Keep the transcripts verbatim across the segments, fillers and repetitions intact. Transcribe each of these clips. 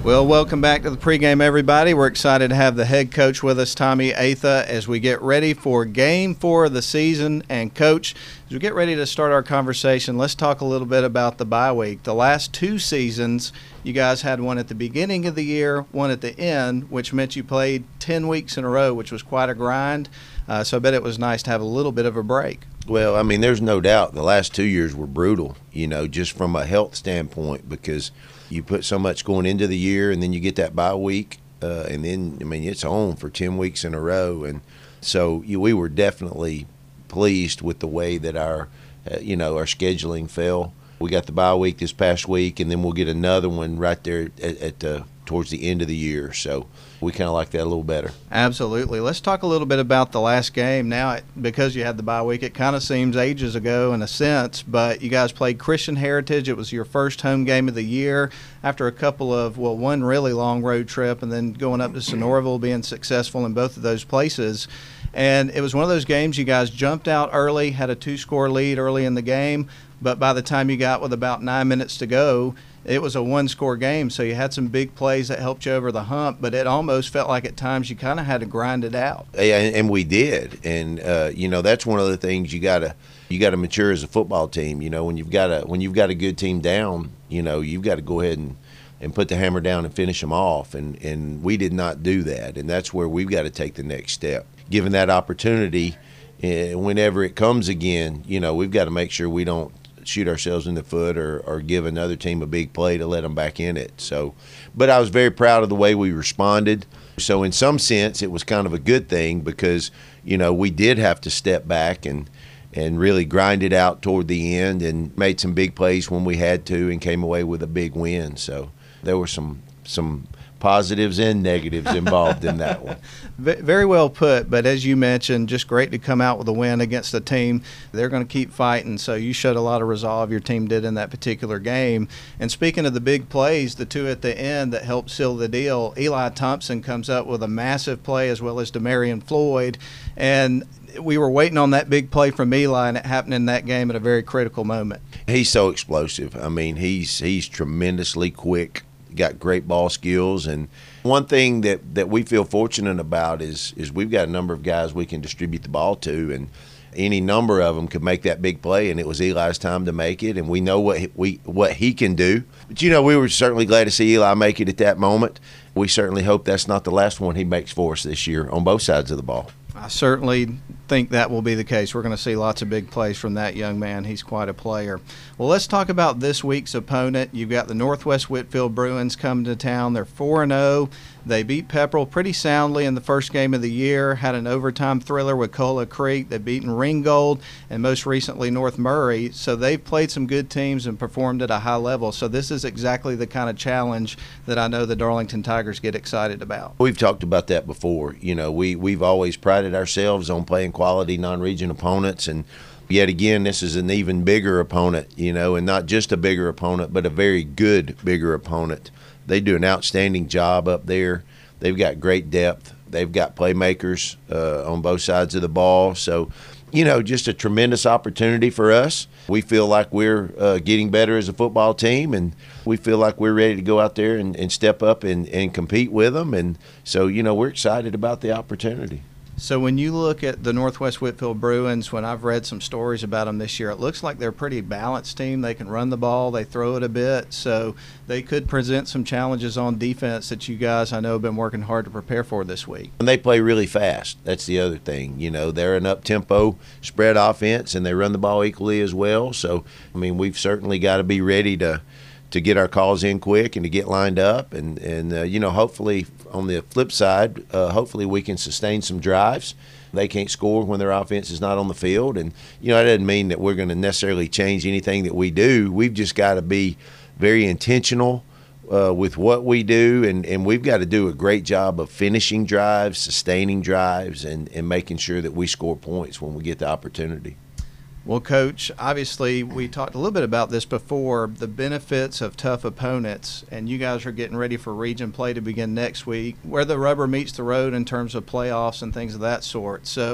Well, welcome back to the pregame, everybody. We're excited to have the head coach with us, Tommy Atha, as we get ready for game four of the season. And, Coach, as we get ready to start our conversation, let's talk a little bit about the bye week. The last two seasons, you guys had one at the beginning of the year, one at the end, which meant you played ten weeks in a row, which was quite a grind. Uh, so I bet it was nice to have a little bit of a break. Well, I mean, there's no doubt the last two years were brutal, you know, just from a health standpoint, because you put so much going into the year and then you get that bye week, uh, and then, I mean, it's on for ten weeks in a row. And so you, we were definitely pleased with the way that our, uh, you know, our scheduling fell. We got the bye week this past week, and then we'll get another one right there at, at the towards the end of the year. So we kind of like that a little better. Absolutely. Let's talk a little bit about the last game. Now, because you had the bye week, it kind of seems ages ago in a sense, but you guys played Christian Heritage. It was your first home game of the year after a couple of, well, one really long road trip and then going up to Sonoraville, being successful in both of those places. And it was one of those games you guys jumped out early, had a two-score lead early in the game, but by the time you got with about nine minutes to go, it was a one-score game, so you had some big plays that helped you over the hump, but it almost felt like at times you kind of had to grind it out. Yeah, and we did, and uh, you know, that's one of the things you gotta you gotta mature as a football team. You know, when you've got a when you've got a good team down, you know, you've got to go ahead and, and put the hammer down and finish them off, and and we did not do that, and that's where we've got to take the next step. Given that opportunity, uh, whenever it comes again, you know, we've got to make sure we don't shoot ourselves in the foot or, or give another team a big play to let them back in it. So, but I was very proud of the way we responded. So in some sense, it was kind of a good thing because, you know, we did have to step back and, and really grind it out toward the end and made some big plays when we had to and came away with a big win. So there were some some positives and negatives involved in that one. Very well put, but as you mentioned, just great to come out with a win against a team. They're going to keep fighting, so you showed a lot of resolve, your team did, in that particular game. And speaking of the big plays, the two at the end that helped seal the deal, Eli Thompson comes up with a massive play as well as Demarion Floyd, and we were waiting on that big play from Eli, and it happened in that game at a very critical moment. He's so explosive. I mean, he's he's tremendously quick. Got great ball skills, and one thing that, that we feel fortunate about is is we've got a number of guys we can distribute the ball to, and any number of them could make that big play, and it was Eli's time to make it, and we know what he, we what he can do. But, you know, we were certainly glad to see Eli make it at that moment. We certainly hope that's not the last one he makes for us this year on both sides of the ball. I certainly think that will be the case. We're going to see lots of big plays from that young man. He's quite a player. Well, let's talk about this week's opponent. You've got the Northwest Whitfield Bruins coming to town. They're four and oh. They beat Pepperell pretty soundly in the first game of the year, had an overtime thriller with Cola Creek. They've beaten Ringgold and most recently North Murray. So they've played some good teams and performed at a high level. So this is exactly the kind of challenge that I know the Darlington Tigers get excited about. We've talked about that before. You know, we, we've always prided ourselves on playing quality non-region opponents, and yet again, this is an even bigger opponent, you know, and not just a bigger opponent, but a very good bigger opponent. They do an outstanding job up there. They've got great depth. They've got playmakers uh, on both sides of the ball. So, you know, just a tremendous opportunity for us. We feel like we're uh, getting better as a football team, and we feel like we're ready to go out there and, and step up and, and compete with them. And so, you know, we're excited about the opportunity. So when you look at the Northwest Whitfield Bruins, when I've read some stories about them this year, it looks like they're a pretty balanced team. They can run the ball, they throw it a bit, so they could present some challenges on defense that you guys, I know, have been working hard to prepare for this week. And they play really fast. That's the other thing. You know, they're an up-tempo spread offense, and they run the ball equally as well. So, I mean, we've certainly got to be ready to to get our calls in quick and to get lined up. And, and uh, you know, hopefully on the flip side, uh, hopefully we can sustain some drives. They can't score when their offense is not on the field. And, you know, that doesn't mean that we're going to necessarily change anything that we do. We've just got to be very intentional uh, with what we do, and, and we've got to do a great job of finishing drives, sustaining drives, and, and making sure that we score points when we get the opportunity. Well, Coach, obviously we talked a little bit about this before, the benefits of tough opponents, and you guys are getting ready for region play to begin next week, where the rubber meets the road in terms of playoffs and things of that sort. So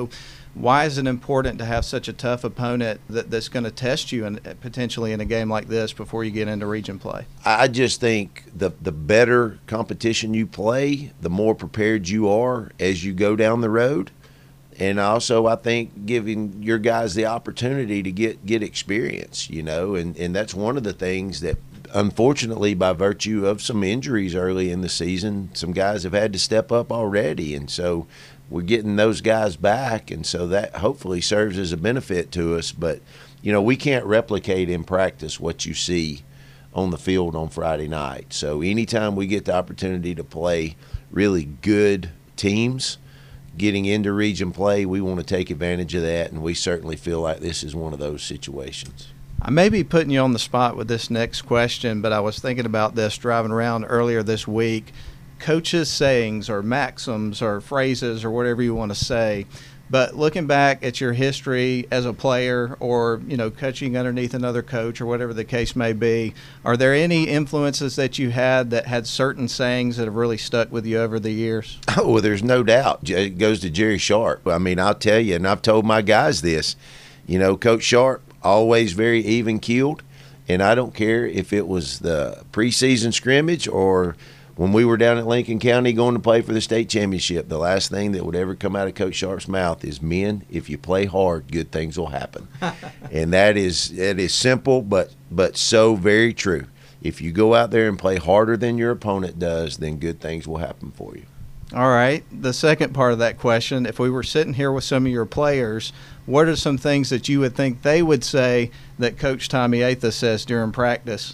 Why is it important to have such a tough opponent that, that's going to test you in, potentially in a game like this before you get into region play? I just think the the better competition you play, the more prepared you are as you go down the road. And also, I think giving your guys the opportunity to get, get experience, you know, and, and that's one of the things that, unfortunately, by virtue of some injuries early in the season, some guys have had to step up already. And so we're getting those guys back, and so that hopefully serves as a benefit to us. But, you know, we can't replicate in practice what you see on the field on Friday night. So anytime we get the opportunity to play really good teams getting into region play, we want to take advantage of that, and we certainly feel like this is one of those situations. I may be putting you on the spot with this next question, but I was thinking about this driving around earlier this week. Coaches' sayings or maxims or phrases or whatever you want to say, but looking back at your history as a player or, you know, coaching underneath another coach or whatever the case may be, are there any influences that you had that had certain sayings that have really stuck with you over the years? Oh, well, there's no doubt. It goes to Jerry Sharp. I mean, I'll tell you, and I've told my guys this, you know, Coach Sharp, always very even-keeled, and I don't care if it was the preseason scrimmage or when we were down at Lincoln County going to play for the state championship. The last thing that would ever come out of Coach Sharp's mouth is, men, if you play hard, good things will happen. And that is that is simple, but but so very true. If you go out there and play harder than your opponent does, then good things will happen for you. All right. The second part of that question, if we were sitting here with some of your players, what are some things that you would think they would say that Coach Tommy Atha says during practice?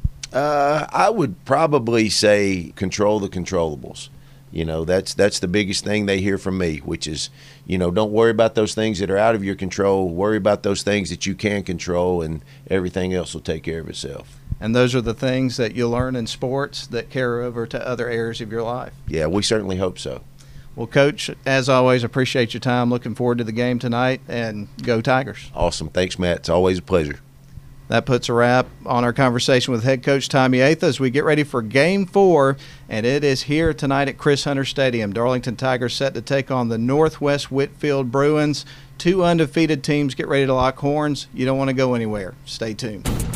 Uh, I would probably say control the controllables. You know, that's that's the biggest thing they hear from me, which is, you know, don't worry about those things that are out of your control. Worry about those things that you can control, and everything else will take care of itself. And those are the things that you learn in sports that carry over to other areas of your life. Yeah, we certainly hope so. Well, Coach, as always, appreciate your time. Looking forward to the game tonight, and go Tigers. Awesome. Thanks, Matt. It's always a pleasure. That puts a wrap on our conversation with head coach Tommy Atha as we get ready for game four, and it is here tonight at Chris Hunter Stadium. Darlington Tigers set to take on the Northwest Whitfield Bruins. Two undefeated teams get ready to lock horns. You don't want to go anywhere. Stay tuned.